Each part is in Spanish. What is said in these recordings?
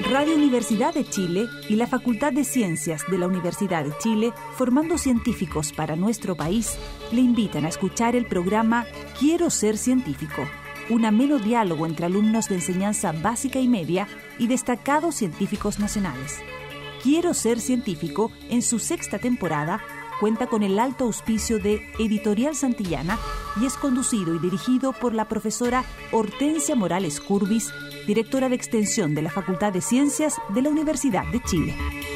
Radio Universidad de Chile y la Facultad de Ciencias de la Universidad de Chile, formando científicos para nuestro país, le invitan a escuchar el programa Quiero ser científico, un ameno diálogo entre alumnos de enseñanza básica y media y destacados científicos nacionales. Quiero ser científico, en su 6ª temporada, cuenta con el alto auspicio de Editorial Santillana y es conducido y dirigido por la profesora Hortensia Morales Curbis, directora de Extensión de la Facultad de Ciencias de la Universidad de Chile.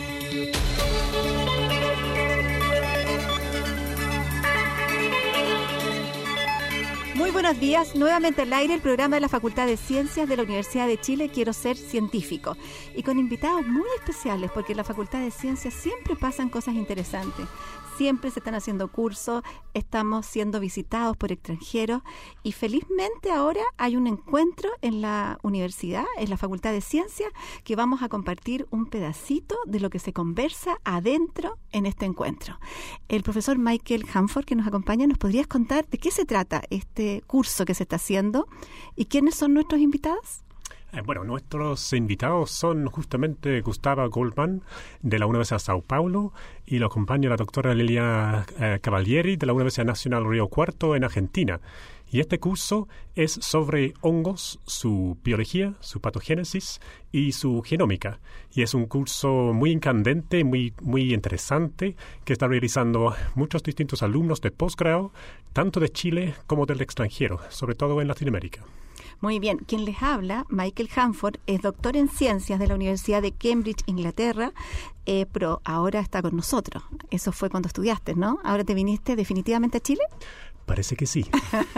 Muy buenos días, nuevamente al aire el programa de la Facultad de Ciencias de la Universidad de Chile, Quiero ser científico, y con invitados muy especiales, porque en la Facultad de Ciencias siempre pasan cosas interesantes, siempre se están haciendo cursos, estamos siendo visitados por extranjeros, y felizmente ahora hay un encuentro en la universidad, en la Facultad de Ciencias, que vamos a compartir un pedacito de lo que se conversa adentro en este encuentro. El profesor Michael Hanford, que nos acompaña, ¿nos podrías contar de qué se trata este curso que se está haciendo y quiénes son nuestros invitados? Bueno, nuestros invitados son justamente Gustavo Goldman de la Universidad de Sao Paulo y lo acompaña la doctora Lilia Cavalieri de la Universidad Nacional Río Cuarto en Argentina. Y este curso es sobre hongos, su biología, su patogénesis y su genómica. Y es un curso muy incandente, muy interesante, que está realizando muchos distintos alumnos de posgrado, tanto de Chile como del extranjero, sobre todo en Latinoamérica. Muy bien. Quien les habla, Michael Hanford, es doctor en ciencias de la Universidad de Cambridge, Inglaterra, pero ahora está con nosotros. Eso fue cuando estudiaste, ¿no? ¿Ahora te viniste definitivamente a Chile? Parece que sí.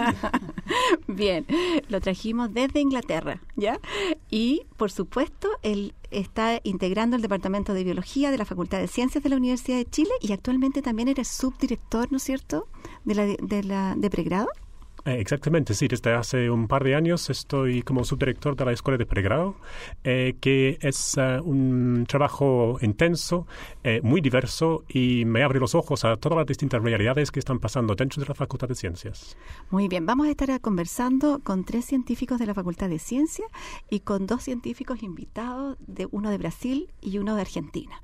Bien, lo trajimos desde Inglaterra, ¿ya? Y, por supuesto, él está integrando el Departamento de Biología de la Facultad de Ciencias de la Universidad de Chile y actualmente también eres subdirector, ¿no es cierto?, de pregrado. Exactamente, sí. Desde hace un par de años estoy como subdirector de la Escuela de Pregrado, que es un trabajo intenso, muy diverso y me abre los ojos a todas las distintas realidades que están pasando dentro de la Facultad de Ciencias. Muy bien, vamos a estar conversando con 3 científicos de la Facultad de Ciencias y con 2 científicos invitados, uno de Brasil y uno de Argentina.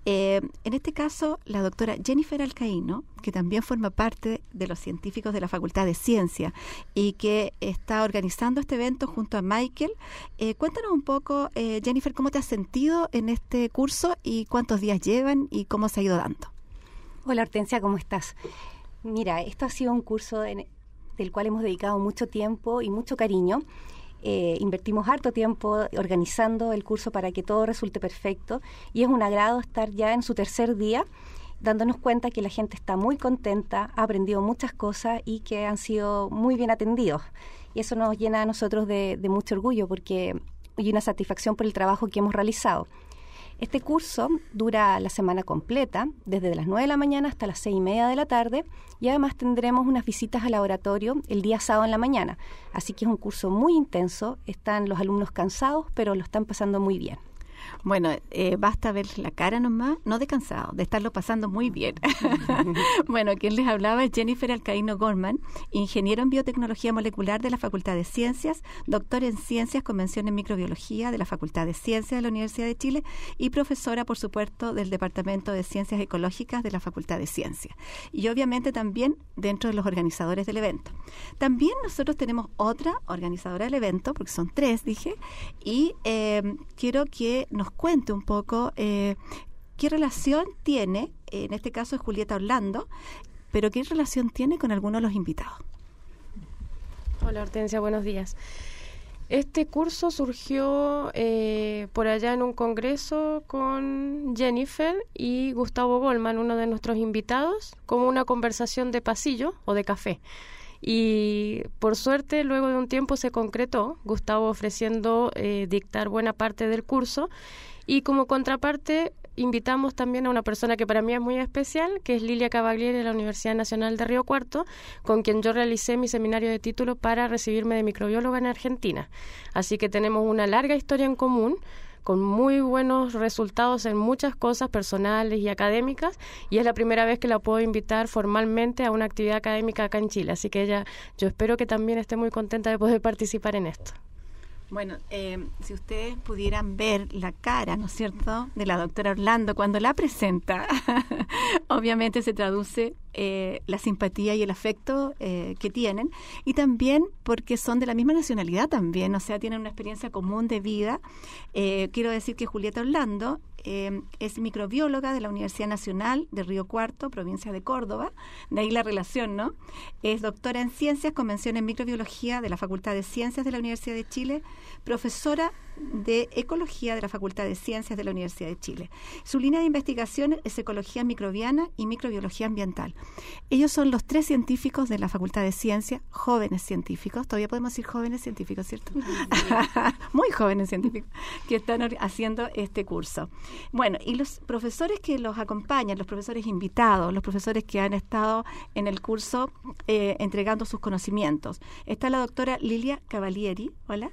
En este caso, la doctora Jennifer Alcaíno, que también forma parte de los científicos de la Facultad de Ciencias, y que está organizando este evento junto a Michael. Cuéntanos un poco, Jennifer, ¿cómo te has sentido en este curso y cuántos días llevan y cómo se ha ido dando? Hola, Hortensia, ¿cómo estás? Mira, esto ha sido un curso del cual hemos dedicado mucho tiempo y mucho cariño. Invertimos harto tiempo organizando el curso para que todo resulte perfecto y es un agrado estar ya en su 3er día, dándonos cuenta que la gente está muy contenta, ha aprendido muchas cosas y que han sido muy bien atendidos. Y eso nos llena a nosotros de mucho orgullo y una satisfacción por el trabajo que hemos realizado. Este curso dura la semana completa, desde las 9 de la mañana hasta las 6:30 de la tarde, y además tendremos unas visitas al laboratorio el día sábado en la mañana. Así que es un curso muy intenso, están los alumnos cansados, pero lo están pasando muy bien. Bueno, basta ver la cara nomás, no de cansado, de estarlo pasando muy bien. Bueno, quien les hablaba es Jennifer Alcaíno Goldman, ingeniero en biotecnología molecular de la Facultad de Ciencias, doctor en ciencias con mención en microbiología de la Facultad de Ciencias de la Universidad de Chile y profesora, por supuesto, del Departamento de Ciencias Ecológicas de la Facultad de Ciencias. Y obviamente también dentro de los organizadores del evento. También nosotros tenemos otra organizadora del evento, porque son 3, dije, y quiero que nos cuente un poco qué relación tiene, en este caso es Julieta Orlando, pero qué relación tiene con alguno de los invitados. Hola Hortensia, buenos días. Este curso surgió por allá en un congreso con Jennifer y Gustavo Goldman, uno de nuestros invitados, como una conversación de pasillo o de café. Y por suerte luego de un tiempo se concretó, Gustavo ofreciendo dictar buena parte del curso y como contraparte invitamos también a una persona que para mí es muy especial, que es Lilia Cavalieri de la Universidad Nacional de Río Cuarto, con quien yo realicé mi seminario de título para recibirme de microbióloga en Argentina. Así que tenemos una larga historia en común, con muy buenos resultados en muchas cosas personales y académicas, y es la primera vez que la puedo invitar formalmente a una actividad académica acá en Chile, así que yo espero que también esté muy contenta de poder participar en esto. Bueno, si ustedes pudieran ver la cara, ¿no es cierto?, de la doctora Orlando cuando la presenta, obviamente se traduce la simpatía y el afecto que tienen, y también porque son de la misma nacionalidad también, o sea, tienen una experiencia común de vida. Quiero decir que Julieta Orlando es microbióloga de la Universidad Nacional de Río Cuarto, provincia de Córdoba, de ahí la relación, ¿no? Es doctora en Ciencias con mención en Microbiología de la Facultad de Ciencias de la Universidad de Chile, profesora de Ecología de la Facultad de Ciencias de la Universidad de Chile. Su línea de investigación es Ecología Microbiana y Microbiología Ambiental. Ellos son los 3 científicos de la Facultad de Ciencias, jóvenes científicos, todavía podemos decir jóvenes científicos, ¿cierto? Muy jóvenes científicos, que están haciendo este curso. Bueno, y los profesores que los acompañan, los profesores invitados, los profesores que han estado en el curso entregando sus conocimientos. Está la doctora Lilia Cavalieri. Hola.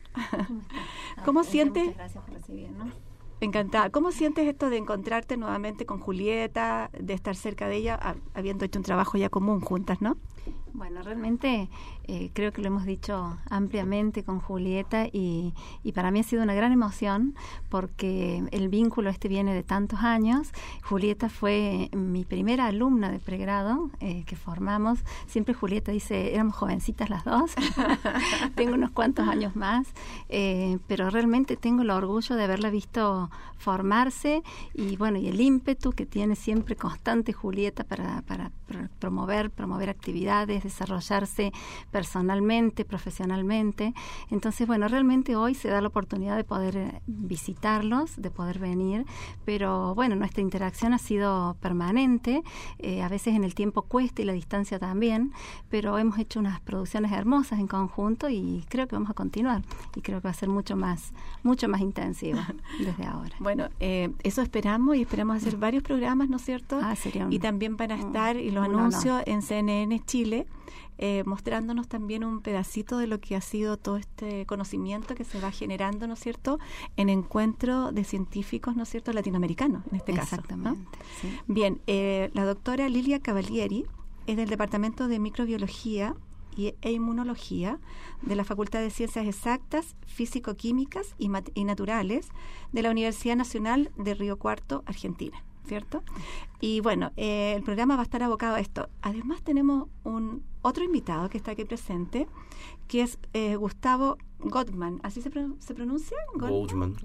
¿Cómo sientes? Muchas gracias por recibirnos. Encantada. ¿Cómo sientes esto de encontrarte nuevamente con Julieta, de estar cerca de ella, habiendo hecho un trabajo ya común juntas, ¿no? Bueno, realmente creo que lo hemos dicho ampliamente con Julieta y para mí ha sido una gran emoción porque el vínculo viene de tantos años. Julieta fue mi primera alumna de pregrado que formamos. Siempre Julieta dice, éramos jovencitas las dos. Tengo unos cuantos años más, pero realmente tengo el orgullo de haberla visto formarse y bueno, y el ímpetu que tiene siempre constante Julieta para promover actividades, desarrollarse personalmente, profesionalmente. Entonces, bueno, realmente hoy se da la oportunidad de poder visitarlos, de poder venir, pero bueno, nuestra interacción ha sido permanente, a veces en el tiempo cuesta y la distancia también, pero hemos hecho unas producciones hermosas en conjunto y creo que vamos a continuar y creo que va a ser mucho más intensivo desde ahora. Bueno, eso esperamos y esperamos hacer varios programas, ¿no es cierto? Sería y también van a estar, y los anuncio en CNN Chile, mostrándonos también un pedacito de lo que ha sido todo este conocimiento que se va generando, ¿no es cierto?, en encuentro de científicos, ¿no es cierto?, latinoamericanos, en este caso. Exactamente. ¿No? Sí. Bien, la doctora Lilia Cavalieri es del Departamento de Microbiología e Inmunología de la Facultad de Ciencias Exactas, Físico-Químicas y Naturales de la Universidad Nacional de Río Cuarto, Argentina, ¿cierto? Y bueno, el programa va a estar abocado a esto. Además tenemos otro invitado que está aquí presente, que es Gustavo Goldman. ¿Así se pronuncia? Goldman.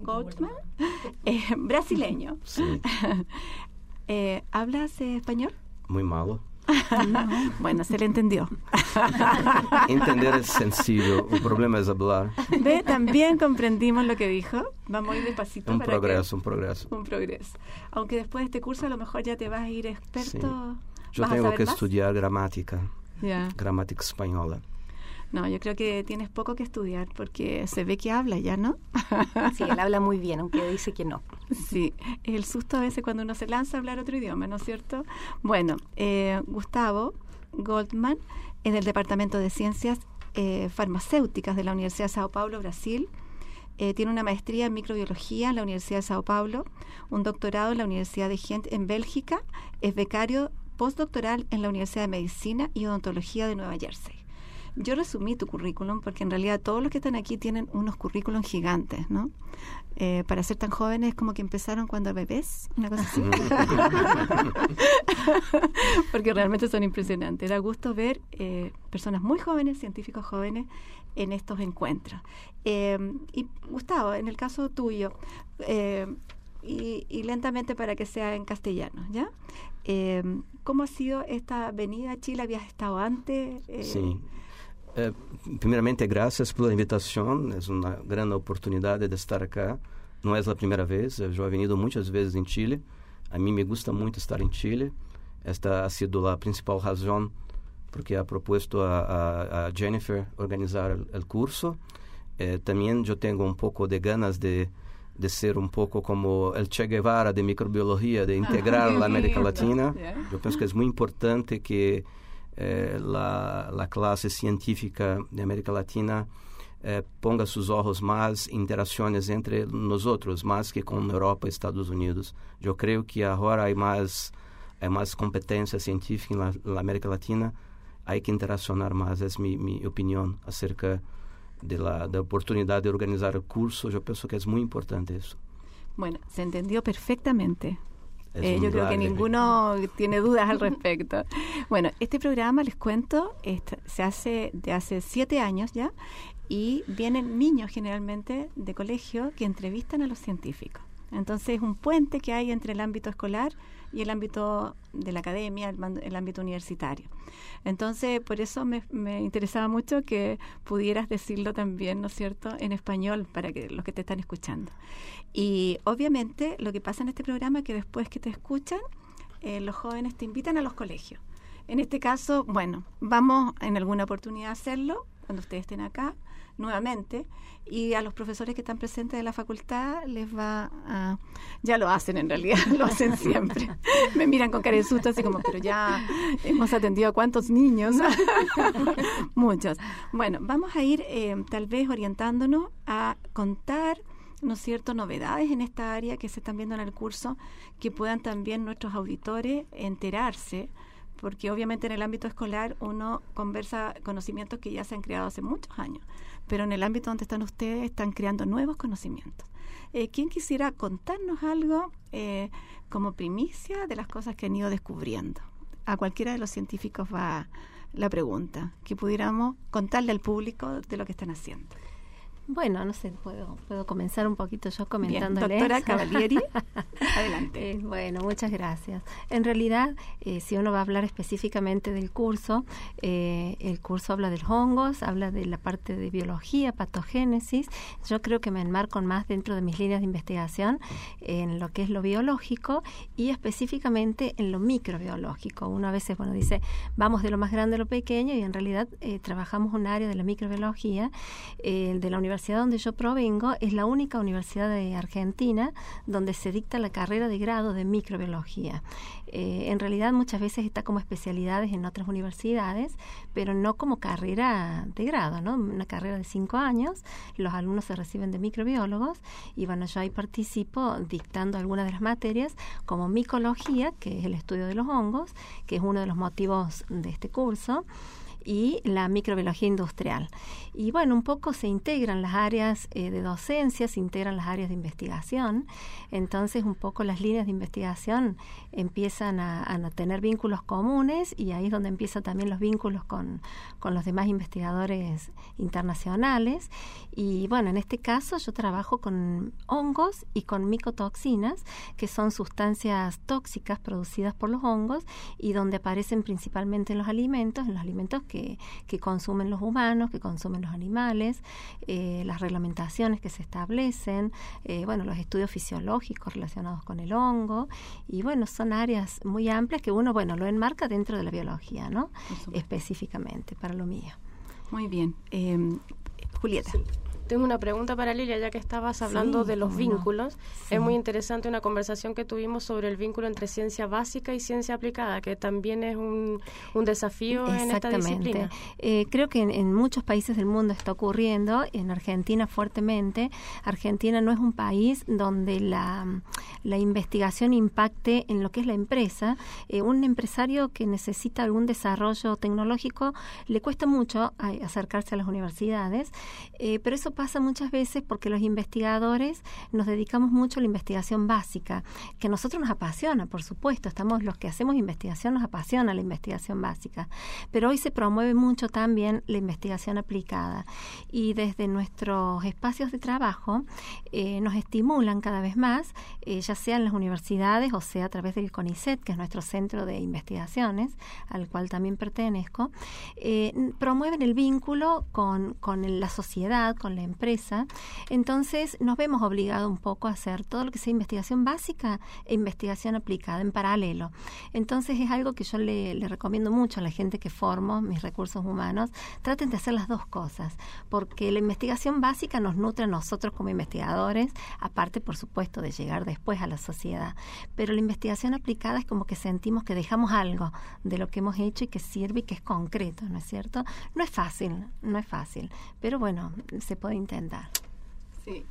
Brasileño. Sí. ¿Hablas español? Muy malo. Bueno, se le entendió. Entender es sencillo, el problema es hablar. ¿Ve? También comprendimos lo que dijo. Vamos a ir despacito. Un para progreso. Un progreso. Aunque después de este curso a lo mejor ya te vas a ir experto. Sí. Yo tengo que estudiar gramática, gramática española. No, yo creo que tienes poco que estudiar porque se ve que habla ya, ¿no? Sí, él habla muy bien, aunque dice que no. Sí, es el susto a veces cuando uno se lanza a hablar otro idioma, ¿no es cierto? Bueno, Gustavo Goldman es del Departamento de Ciencias Farmacéuticas de la Universidad de Sao Paulo, Brasil. Tiene una maestría en microbiología en la Universidad de Sao Paulo, un doctorado en la Universidad de Ghent en Bélgica, es becario postdoctoral en la Universidad de Medicina y Odontología de Nueva Jersey. Yo resumí tu currículum porque en realidad todos los que están aquí tienen unos currículums gigantes, ¿no? Para ser tan jóvenes como que empezaron cuando bebés, una cosa así. Porque realmente son impresionantes. Da gusto ver personas muy jóvenes, científicos jóvenes, en estos encuentros. Y Gustavo, en el caso tuyo, y lentamente para que sea en castellano, ¿ya? ¿Cómo ha sido esta venida a Chile? ¿Habías estado antes? Sí. Primeramente, gracias por la invitación. Es una gran oportunidad de estar acá. No es la primera vez. Yo he venido muchas veces en Chile. A mí me gusta mucho estar en Chile. Esta ha sido la principal razón porque ha propuesto a Jennifer organizar el curso. También yo tengo un poco de ganas de ser un poco como el Che Guevara de microbiología, de integrar la América Latina. Yo pienso que es muy importante que la clase científica de América Latina ponga sus ojos más en interacciones entre nosotros, más que con Europa y Estados Unidos. Yo creo que ahora hay más competencia científica en la América Latina. Hay que interaccionar más, es mi opinión acerca da oportunidad de organizar el curso. Yo pienso que es muy importante eso. Bueno, se entendió perfectamente. Yo creo que ninguno tiene dudas al respecto. Bueno, este programa, les cuento, se hace de hace 7 años ya, y vienen niños generalmente de colegio que entrevistan a los científicos. Entonces es un puente que hay entre el ámbito escolar y el ámbito de la academia, el ámbito universitario. Entonces, por eso me interesaba mucho que pudieras decirlo también, ¿no es cierto?, en español, para que los que te están escuchando. Y obviamente lo que pasa en este programa es que después que te escuchan, los jóvenes te invitan a los colegios. En este caso, bueno, vamos en alguna oportunidad a hacerlo, cuando ustedes estén acá, nuevamente, y a los profesores que están presentes de la facultad les va a... Ya lo hacen en realidad, lo hacen siempre. Me miran con cara de susto, así como, pero ya hemos atendido a cuántos niños. Muchos. Bueno, vamos a ir tal vez orientándonos a contar, ¿no es cierto?, novedades en esta área que se están viendo en el curso, que puedan también nuestros auditores enterarse, porque obviamente en el ámbito escolar uno conversa conocimientos que ya se han creado hace muchos años, pero en el ámbito donde están ustedes están creando nuevos conocimientos. ¿Quién quisiera contarnos algo como primicia de las cosas que han ido descubriendo? A cualquiera de los científicos va la pregunta, que pudiéramos contarle al público de lo que están haciendo. Bueno, no sé, puedo comenzar un poquito yo comentándoles. Bien, doctora Cavalieri, adelante. Bueno, muchas gracias. En realidad, si uno va a hablar específicamente del curso, el curso habla de los hongos, habla de la parte de biología, patogénesis. Yo creo que me enmarco más dentro de mis líneas de investigación en lo que es lo biológico y específicamente en lo microbiológico. Uno a veces, dice, vamos de lo más grande a lo pequeño, y en realidad trabajamos un área de la microbiología de la universidad donde yo provengo. Es la única universidad de Argentina donde se dicta la carrera de grado de microbiología. En realidad muchas veces está como especialidades en otras universidades, pero no como carrera de grado, ¿no? Una carrera de 5 años, los alumnos se reciben de microbiólogos, y bueno, yo ahí participo dictando algunas de las materias, como micología, que es el estudio de los hongos, que es uno de los motivos de este curso, y la microbiología industrial. Y bueno, un poco se integran las áreas de docencia, se integran las áreas de investigación. Entonces, un poco las líneas de investigación empiezan a tener vínculos comunes, y ahí es donde empiezan también los vínculos con los demás investigadores internacionales. Y bueno, en este caso yo trabajo con hongos y con micotoxinas, que son sustancias tóxicas producidas por los hongos y donde aparecen principalmente en los alimentos que consumen los humanos, que consumen los animales, las reglamentaciones que se establecen, los estudios fisiológicos relacionados con el hongo, y bueno, son áreas muy amplias que uno, lo enmarca dentro de la biología, ¿no? Específicamente, para lo mío. Muy bien. Julieta. Sí. Tengo una pregunta para Lilia, ya que estabas hablando de los vínculos. Sí. Es muy interesante una conversación que tuvimos sobre el vínculo entre ciencia básica y ciencia aplicada, que también es un desafío en esta disciplina. Creo que en muchos países del mundo está ocurriendo, en Argentina fuertemente. Argentina no es un país donde la investigación impacte en lo que es la empresa. Un empresario que necesita algún desarrollo tecnológico le cuesta mucho acercarse a las universidades, pero eso pasa muchas veces porque los investigadores nos dedicamos mucho a la investigación básica, que a nosotros nos apasiona, por supuesto, los que hacemos investigación nos apasiona la investigación básica, pero hoy se promueve mucho también la investigación aplicada, y desde nuestros espacios de trabajo nos estimulan cada vez más, ya sea en las universidades o sea a través del CONICET, que es nuestro centro de investigaciones, al cual también pertenezco, promueven el vínculo con la sociedad, con la empresa. Entonces nos vemos obligados un poco a hacer todo lo que sea investigación básica e investigación aplicada en paralelo. Entonces es algo que yo le recomiendo mucho a la gente que formo, mis recursos humanos, traten de hacer las dos cosas, porque la investigación básica nos nutre a nosotros como investigadores, aparte por supuesto de llegar después a la sociedad, pero la investigación aplicada es como que sentimos que dejamos algo de lo que hemos hecho y que sirve y que es concreto, ¿no es cierto? No es fácil, pero bueno, se puede intentar. Sí,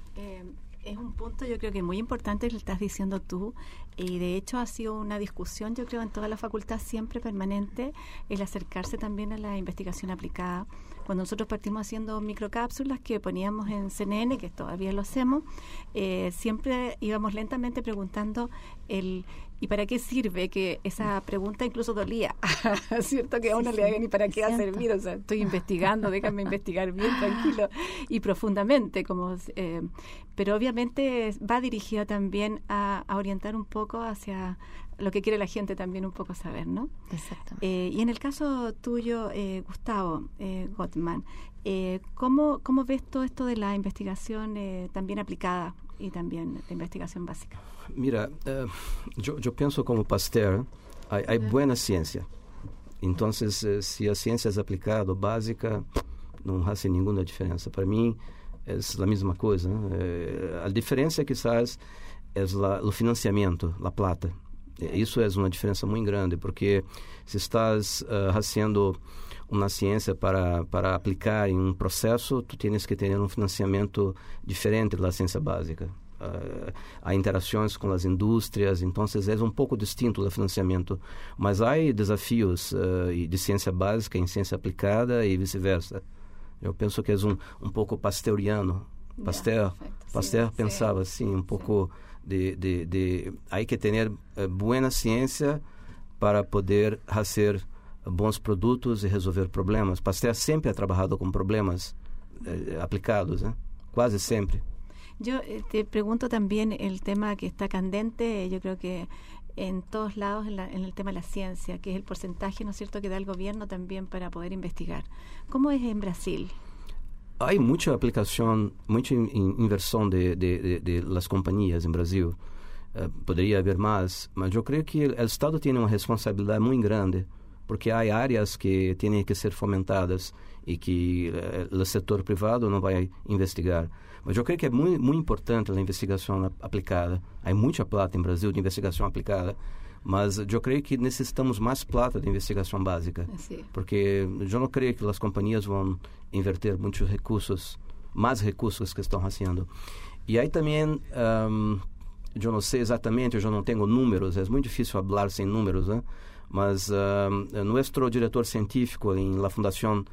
es un punto yo creo que muy importante que lo estás diciendo tú, y de hecho ha sido una discusión yo creo en toda la facultad siempre permanente el acercarse también a la investigación aplicada. Cuando nosotros partimos haciendo microcápsulas que poníamos en CNN, que todavía lo hacemos, siempre íbamos lentamente preguntando ¿y para qué sirve? Que esa pregunta incluso dolía, ¿cierto? Que a uno le hagan ¿y para qué va a servir? O sea, estoy investigando, déjame investigar bien, tranquilo y profundamente. Pero obviamente va dirigido también a orientar un poco hacia lo que quiere la gente también un poco saber, ¿no? Exacto. Y en el caso tuyo, Gustavo Goldman, ¿cómo ves todo esto de la investigación también aplicada y también de investigación básica? Mira, yo pienso como Pasteur, hay buena ciencia. Entonces, si la ciencia es aplicada, básica, no hace ninguna diferencia. Para mí es la misma cosa, ¿no? La diferencia quizás es el financiamiento, la plata. Isso é uma diferença muito grande, porque se estás haciendo uma ciência para aplicar em um processo, tu tens que ter um financiamento diferente da ciência básica. Há interações com as indústrias, então é um pouco distinto do financiamento. Mas há desafios de ciência básica em ciência aplicada e vice-versa. Eu penso que é um pouco pasteuriano. Pasteur pensava assim, um pouco... hay que tener buena ciencia para poder hacer bons produtos y resolver problemas. Pasteur siempre ha trabajado con problemas aplicados, casi siempre. Yo te pregunto también el tema que está candente, yo creo que en todos lados en el tema de la ciencia, que es el porcentaje, ¿no es cierto?, que da el gobierno también para poder investigar. ¿Cómo es en Brasil? Hay mucha aplicación, mucha inversión de las compañías en Brasil. Podría haber más, pero yo creo que el Estado tiene una responsabilidad muy grande, porque hay áreas que tienen que ser fomentadas y que el sector privado no va a investigar. Mas yo creo que es muy importante la investigación aplicada. Hay mucha plata en Brasil de investigación aplicada, mas yo creo que necesitamos más plata de investigación básica, porque yo no creo que las compañías van a invertir muchos recursos, más recursos que están haciendo. Y hay también, yo no sé exactamente, yo no tengo números, es muy difícil hablar sin números, mas nuestro director científico en la Fundación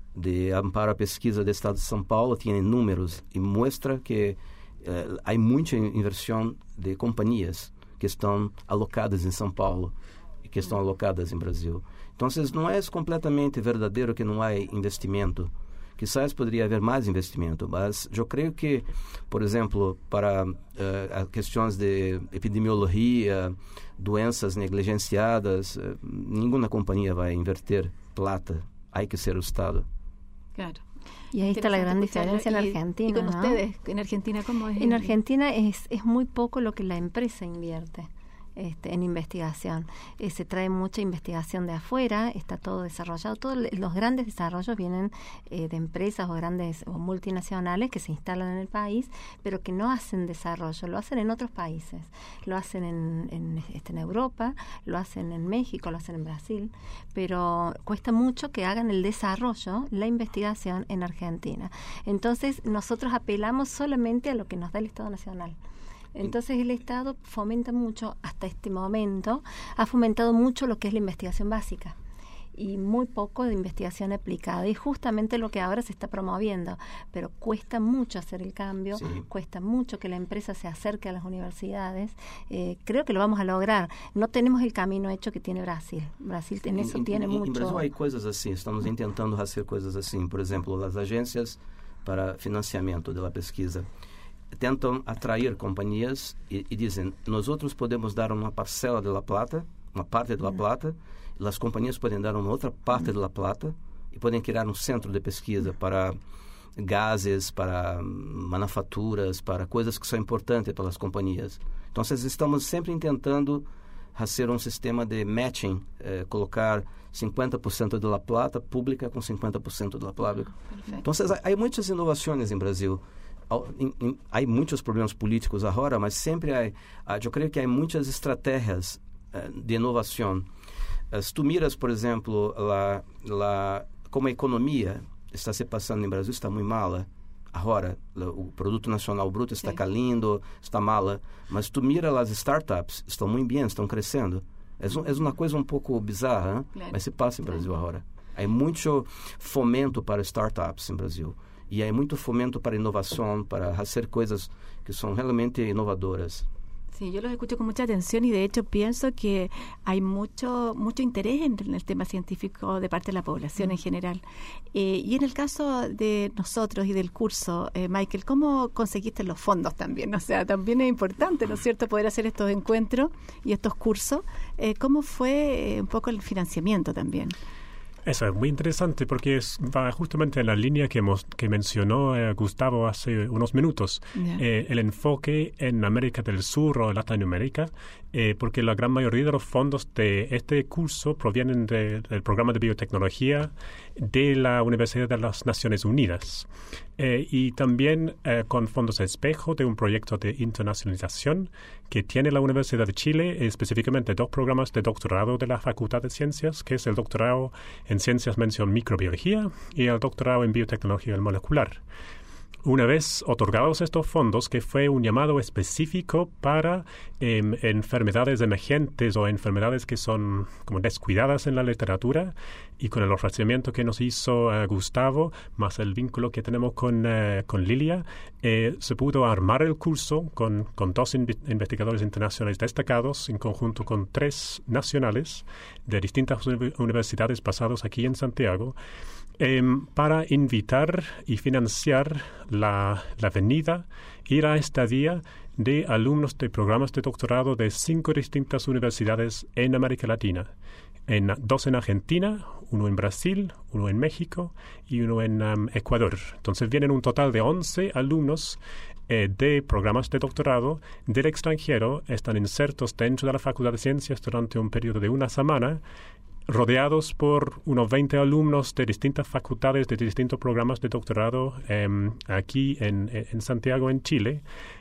de Amparo a Pesquisa del Estado de São Paulo tiene números y muestra que hay mucha inversión de compañías que estão alocadas em São Paulo e que estão alocadas em Brasil. Então, não é completamente verdadeiro que não há investimento. Quizás poderia haver mais investimento, mas eu creio que, por exemplo, para questões de epidemiologia, doenças negligenciadas, nenhuma companhia vai invertir plata. Há que ser o Estado. Claro. Y ahí está la gran diferencia en Argentina. ¿Y con ¿no? ustedes? ¿En Argentina cómo es? En Argentina es muy poco lo que la empresa invierte en investigación. Se trae mucha investigación de afuera, está todo desarrollado. Todos los grandes desarrollos vienen de empresas o grandes o multinacionales que se instalan en el país, pero que no hacen desarrollo, lo hacen en otros países. Lo hacen en Europa, lo hacen en México, lo hacen en Brasil, pero cuesta mucho que hagan el desarrollo, la investigación en Argentina. Entonces, nosotros apelamos solamente a lo que nos da el Estado Nacional. Entonces el Estado fomenta mucho, hasta este momento, ha fomentado mucho lo que es la investigación básica y muy poco de investigación aplicada. Y justamente lo que ahora se está promoviendo, pero cuesta mucho hacer el cambio, cuesta mucho que la empresa se acerque a las universidades. Creo que lo vamos a lograr. No tenemos el camino hecho que tiene Brasil. Brasil en eso tiene mucho. En Brasil hay cosas así, estamos intentando hacer cosas así. Por ejemplo, las agencias para financiamiento de la pesquisa tentam atrair companhias e dizem, nós podemos dar uma parcela da plata, uma parte da plata, e as companhias podem dar uma outra parte da plata e podem criar um centro de pesquisa para gases, para manufaturas, para coisas que são importantes para as companhias. Então, estamos sempre tentando fazer um sistema de matching, colocar 50% da plata pública com 50% da pública. Então, há muitas inovações em Brasil. Há muitos problemas políticos agora, mas sempre eu creio que há muitas estratégias de inovação. Se tu miras, por exemplo, como a economia está se passando em Brasil, está muito mala. Agora, o produto nacional bruto está caindo, está mala. Mas tu mira as startups, estão muito bem, estão crescendo. É uma coisa um pouco bizarra, claro, mas se passa em Brasil agora. Há muito fomento para startups em Brasil. E há muito fomento para inovação, para fazer coisas que são realmente inovadoras. Sí, yo los escucho con mucha atención y de hecho pienso que hay mucho interés en el tema científico de parte de la población en general. Y en el caso de nosotros y del curso, Michael, ¿cómo conseguiste los fondos también? O sea, también es importante, ¿no es cierto?, poder hacer estos encuentros y estos cursos. ¿Cómo fue un poco el financiamiento también? Eso es muy interesante porque va justamente en la línea que mencionó Gustavo hace unos minutos. El enfoque en América del Sur o Latinoamérica, porque la gran mayoría de los fondos de este curso provienen del programa de biotecnología de la Universidad de las Naciones Unidas. Y también con fondos de espejo de un proyecto de internacionalización que tiene la Universidad de Chile, específicamente 2 programas de doctorado de la Facultad de Ciencias, que es el doctorado en Ciencias mención Microbiología y el doctorado en Biotecnología Molecular. Una vez otorgados estos fondos, que fue un llamado específico para enfermedades emergentes o enfermedades que son como descuidadas en la literatura, y con el ofrecimiento que nos hizo Gustavo, más el vínculo que tenemos con Lilia, se pudo armar el curso con 2 investigadores internacionales destacados, en conjunto con 3 nacionales de distintas universidades basadas aquí en Santiago, para invitar y financiar la venida y la estadía de alumnos de programas de doctorado de 5 distintas universidades en América Latina. 2 en Argentina, 1 en Brasil, 1 en México y 1 en Ecuador. Entonces vienen un total de 11 alumnos de programas de doctorado del extranjero, están insertos dentro de la Facultad de Ciencias durante un periodo de 1 semana, rodeados por unos 20 alumnos de distintas facultades, de distintos programas de doctorado aquí en Santiago, en Chile,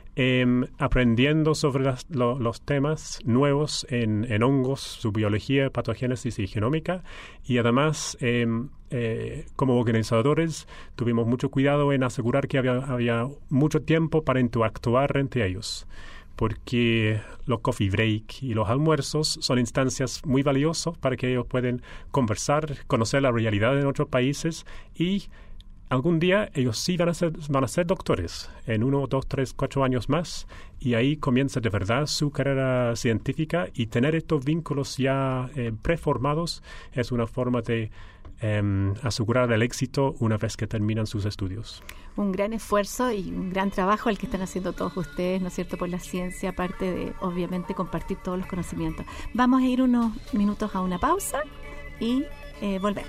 aprendiendo sobre los temas nuevos en hongos, su biología, patogénesis y genómica. Y además, como organizadores, tuvimos mucho cuidado en asegurar que había mucho tiempo para interactuar entre ellos, porque los coffee break y los almuerzos son instancias muy valiosas para que ellos puedan conversar, conocer la realidad en otros países, y algún día ellos sí van a ser doctores en 1, 2, 3, 4 años más, y ahí comienza de verdad su carrera científica, y tener estos vínculos ya preformados es una forma de asegurar el éxito una vez que terminan sus estudios. Un gran esfuerzo y un gran trabajo el que están haciendo todos ustedes, ¿no es cierto?, por la ciencia, aparte de, obviamente, compartir todos los conocimientos. Vamos a ir unos minutos a una pausa y volvemos.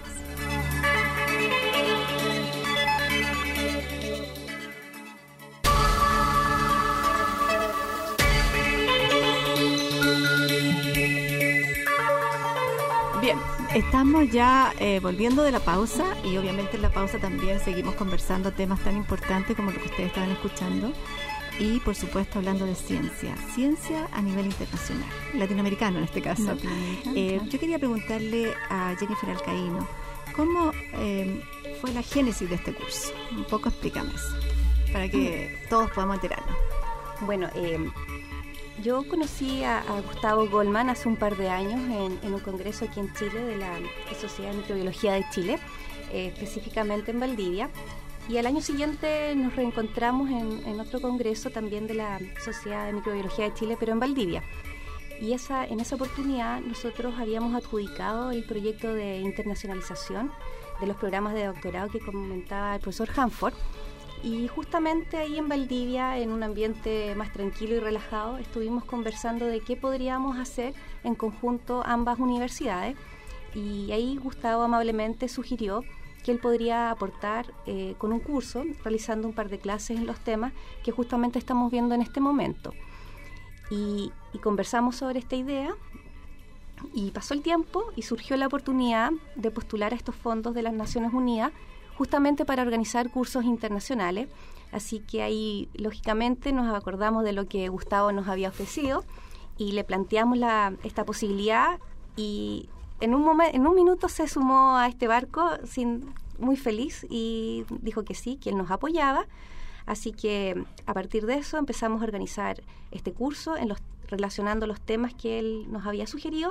Bien, estamos ya volviendo de la pausa, y obviamente en la pausa también seguimos conversando temas tan importantes como lo que ustedes estaban escuchando, y por supuesto hablando de ciencia a nivel internacional, latinoamericano en este caso. Yo quería preguntarle a Jennifer Alcaíno, ¿cómo fue la génesis de este curso? Un poco explícame eso, para que todos podamos enterarnos. Bueno, yo conocí a Gustavo Goldman hace un par de años en un congreso aquí en Chile de la Sociedad de Microbiología de Chile, específicamente en Valdivia, y al año siguiente nos reencontramos en otro congreso también de la Sociedad de Microbiología de Chile, pero en Valdivia. Y en esa oportunidad nosotros habíamos adjudicado el proyecto de internacionalización de los programas de doctorado que comentaba el profesor Hanford. Y justamente ahí en Valdivia, en un ambiente más tranquilo y relajado, estuvimos conversando de qué podríamos hacer en conjunto ambas universidades. Y ahí Gustavo amablemente sugirió que él podría aportar con un curso, realizando un par de clases en los temas que justamente estamos viendo en este momento. Y conversamos sobre esta idea, y pasó el tiempo y surgió la oportunidad de postular a estos fondos de las Naciones Unidas, justamente para organizar cursos internacionales. Así que ahí, lógicamente, nos acordamos de lo que Gustavo nos había ofrecido y le planteamos esta posibilidad, y en un minuto se sumó a este barco muy feliz, y dijo que sí, que él nos apoyaba. Así que a partir de eso empezamos a organizar este curso relacionando los temas que él nos había sugerido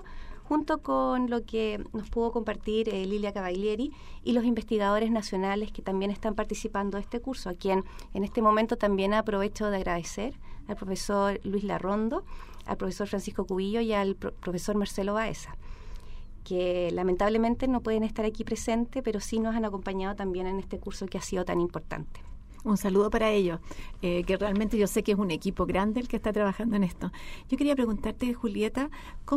junto con lo que nos pudo compartir Lilia Cavalieri y los investigadores nacionales que también están participando de este curso, a quien en este momento también aprovecho de agradecer al profesor Luis Larrondo, al profesor Francisco Cubillo y al profesor Marcelo Baeza, que lamentablemente no pueden estar aquí presentes, pero sí nos han acompañado también en este curso que ha sido tan importante. Un saludo para ellos, que realmente yo sé que es un equipo grande el que está trabajando en esto. Yo quería preguntarte, Julieta,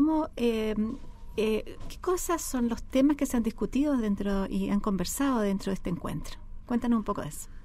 ¿qué cosas son los temas que se han discutido dentro y han conversado dentro de este encuentro? Cuéntanos un poco de eso.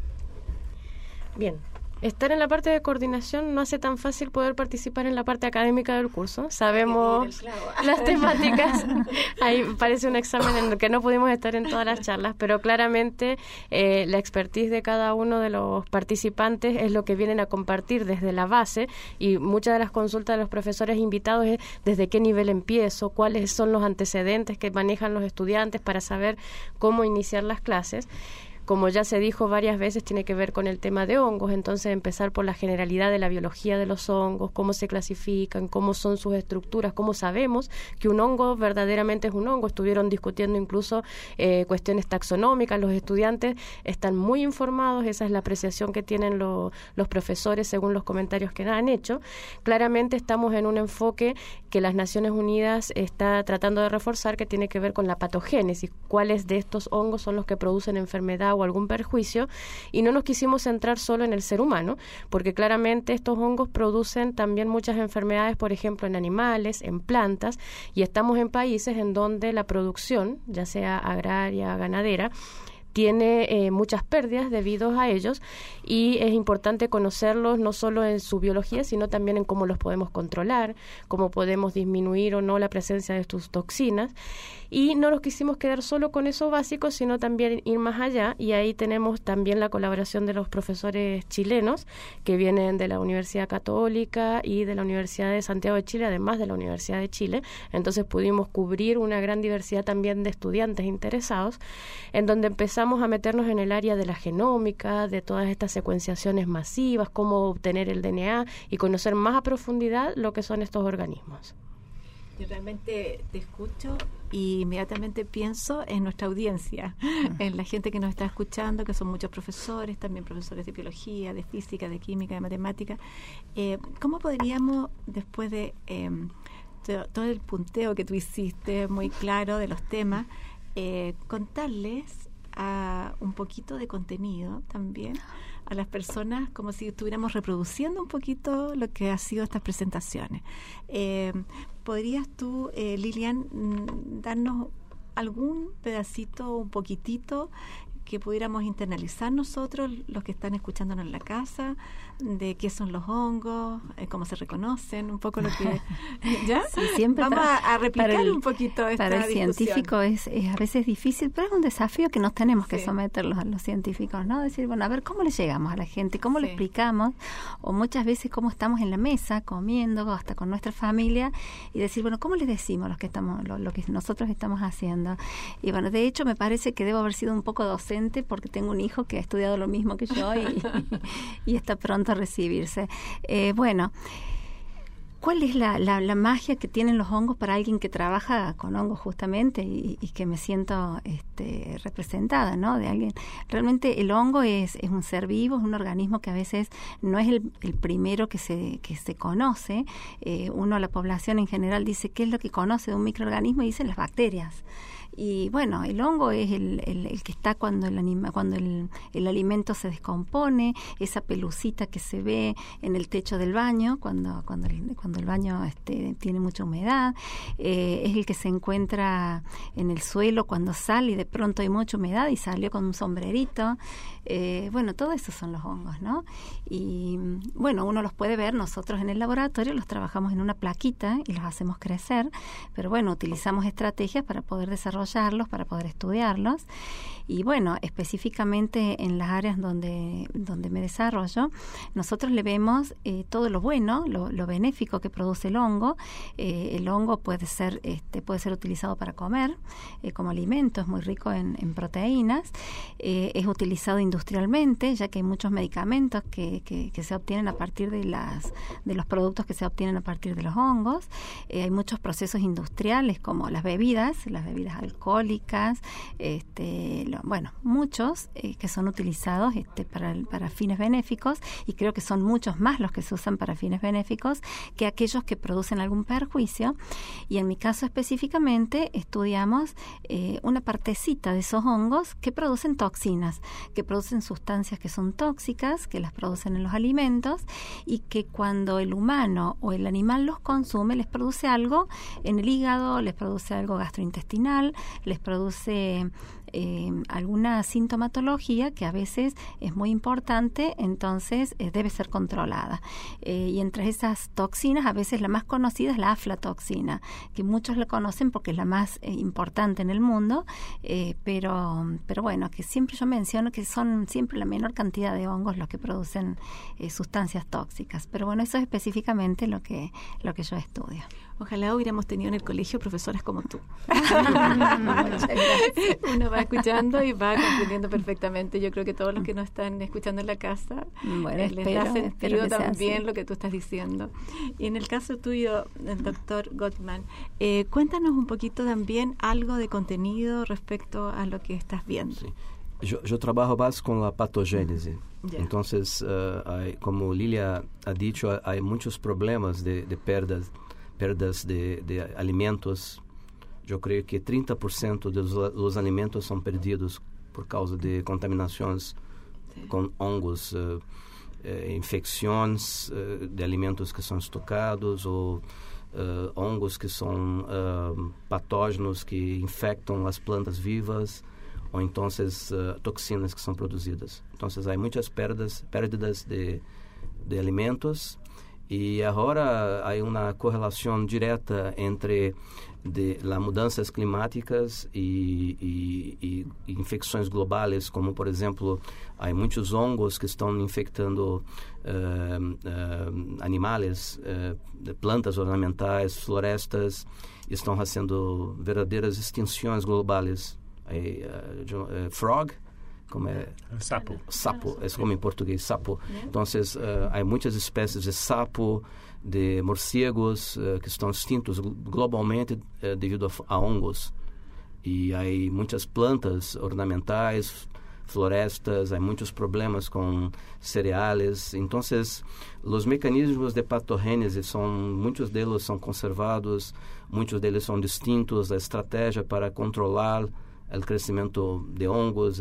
Bien. Estar en la parte de coordinación no hace tan fácil poder participar en la parte académica del curso. Sabemos las temáticas. Ahí parece un examen en el que no pudimos estar en todas las charlas, pero claramente la expertise de cada uno de los participantes es lo que vienen a compartir desde la base, y muchas de las consultas de los profesores invitados es desde qué nivel empiezo, cuáles son los antecedentes que manejan los estudiantes para saber cómo iniciar las clases. Como ya se dijo varias veces, tiene que ver con el tema de hongos, entonces empezar por la generalidad de la biología de los hongos, cómo se clasifican, cómo son sus estructuras, cómo sabemos que un hongo verdaderamente es un hongo. Estuvieron discutiendo incluso cuestiones taxonómicas, los estudiantes están muy informados, esa es la apreciación que tienen los profesores según los comentarios que han hecho. Claramente estamos en un enfoque que las Naciones Unidas está tratando de reforzar, que tiene que ver con la patogénesis, cuáles de estos hongos son los que producen enfermedad o algún perjuicio, y no nos quisimos centrar solo en el ser humano, porque claramente estos hongos producen también muchas enfermedades, por ejemplo, en animales, en plantas, y estamos en países en donde la producción, ya sea agraria, ganadera, tiene muchas pérdidas debido a ellos, y es importante conocerlos no solo en su biología, sino también en cómo los podemos controlar, cómo podemos disminuir o no la presencia de sus toxinas. Y no nos quisimos quedar solo con eso básico, sino también ir más allá, y ahí tenemos también la colaboración de los profesores chilenos que vienen de la Universidad Católica y de la Universidad de Santiago de Chile, además de la Universidad de Chile. Entonces pudimos cubrir una gran diversidad también de estudiantes interesados, en donde empezamos a meternos en el área de la genómica, de todas estas secuenciaciones masivas, cómo obtener el DNA y conocer más a profundidad lo que son estos organismos. Yo realmente te escucho y inmediatamente pienso en nuestra audiencia, en la gente que nos está escuchando, que son muchos profesores, también profesores de biología, de física, de química, de matemática. ¿Cómo podríamos, después de todo el punteo que tú hiciste, muy claro de los temas, contarles un poquito de contenido también a las personas, como si estuviéramos reproduciendo un poquito lo que ha sido estas presentaciones? ¿Podrías tú, Lilian, darnos algún pedacito, un poquitito, que pudiéramos internalizar nosotros, los que están escuchándonos en la casa, de qué son los hongos, cómo se reconocen, un poco lo que... ¿Ya? Sí, siempre vamos a replicar un poquito esta Para el discusión. científico es a veces difícil, pero es un desafío que nos tenemos que someterlos a los científicos, ¿no? Decir, bueno, a ver, ¿cómo le llegamos a la gente? ¿Cómo le explicamos? O muchas veces cómo estamos en la mesa, comiendo, hasta con nuestra familia, y decir, bueno, ¿cómo les decimos lo que nosotros estamos haciendo? Y bueno, de hecho, me parece que debo haber sido un poco docente, porque tengo un hijo que ha estudiado lo mismo que yo y está pronto a recibirse. Bueno, ¿cuál es la magia que tienen los hongos para alguien que trabaja con hongos justamente y que me siento representada, ¿no? De alguien. Realmente el hongo es un ser vivo, es un organismo que a veces no es el primero que se conoce. La población en general dice qué es lo que conoce de un microorganismo y dicen las bacterias. Y bueno, el hongo es el que está cuando el alimento se descompone, esa pelucita que se ve en el techo del baño cuando el baño tiene mucha humedad, es el que se encuentra en el suelo cuando sale y de pronto hay mucha humedad y salió con un sombrerito. Bueno, todo eso son los hongos, ¿no? Y bueno, uno los puede ver, nosotros en el laboratorio los trabajamos en una plaquita y los hacemos crecer, pero bueno, utilizamos estrategias para poder desarrollar desarrollarlos, para poder estudiarlos. Y bueno, específicamente en las áreas donde me desarrollo, nosotros le vemos todo lo bueno, lo benéfico que produce el hongo. El hongo puede ser utilizado para comer, como alimento, es muy rico en proteínas. Es utilizado industrialmente, ya que hay muchos medicamentos que se obtienen a partir de los productos que se obtienen a partir de los hongos. Hay muchos procesos industriales, como las bebidas alcohólicas, muchos que son utilizados para fines benéficos, y creo que son muchos más los que se usan para fines benéficos que aquellos que producen algún perjuicio. Y en mi caso específicamente estudiamos una partecita de esos hongos que producen toxinas, que producen sustancias que son tóxicas, que las producen en los alimentos, y que cuando el humano o el animal los consume les produce algo en el hígado, les produce algo gastrointestinal, les produce alguna sintomatología que a veces es muy importante, entonces debe ser controlada. Y entre esas toxinas, a veces la más conocida es la aflatoxina, que muchos la conocen porque es la más importante en el mundo, pero bueno, que siempre yo menciono que son siempre la menor cantidad de hongos los que producen sustancias tóxicas. Pero bueno, eso es específicamente lo que yo estudio. Ojalá hubiéramos tenido en el colegio profesoras como tú. Uno va escuchando y va comprendiendo perfectamente. Yo creo que todos los que nos están escuchando en la casa les da sentido también lo que tú estás diciendo. Y en el caso tuyo, el doctor Goldman, cuéntanos un poquito también algo de contenido respecto a lo que estás viendo. Sí. Yo trabajo más con la patogénesis. Entonces, como Lilia ha dicho, hay muchos problemas de perdas de alimentos. Eu creio que 30% dos alimentos são perdidos por causa de contaminações com hongos, infecções de alimentos que são estocados, ou hongos que são patógenos que infectam as plantas vivas, ou então toxinas que são produzidas. Então, há muitas perdas de alimentos. E agora há uma correlação direta entre as mudanças climáticas e infecções globais, como, por exemplo, há muitos hongos que estão infectando animais, plantas ornamentais, florestas, estão fazendo verdadeiras extinções globais. Frog, como é? Sapo. Sapo, é como em português, sapo. Então, há muitas espécies de sapo, de morcegos que estão extintos globalmente devido a hongos. E há muitas plantas ornamentais, florestas, há muitos problemas com cereais. Então, os mecanismos de patogênese muitos deles são conservados, muitos deles são distintos. A estratégia para controlar o crescimento de hongos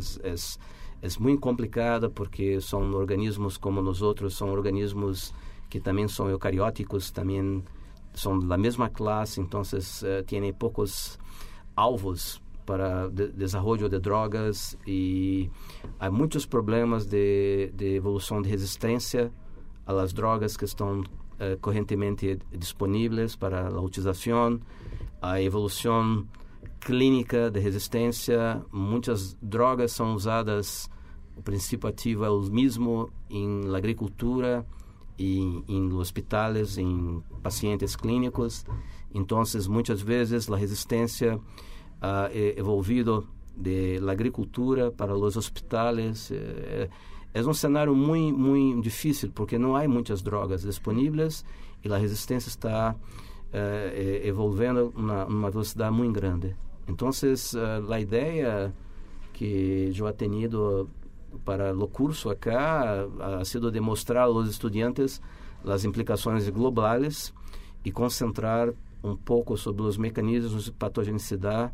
é muito complicada, porque são organismos como nós outros, são organismos que também são eucarióticos, também são da mesma classe, então têm poucos alvos para desenvolvimento de drogas, e há muitos problemas de evolução de resistência às drogas que estão correntemente disponíveis para a utilização, a evolução clínica de resistência. Muitas drogas são usadas, o princípio ativo é o mesmo na agricultura e em hospitais, em pacientes clínicos. Então, muitas vezes a resistência evolvido da agricultura para os hospitais é um cenário muito difícil, porque não há muitas drogas disponíveis e a resistência está evolvendo uma velocidade muito grande. Então, a ideia que eu he tenido para o curso acá ha sido demonstrar aos estudantes as implicações globais e concentrar pouco sobre os mecanismos de patogenicidade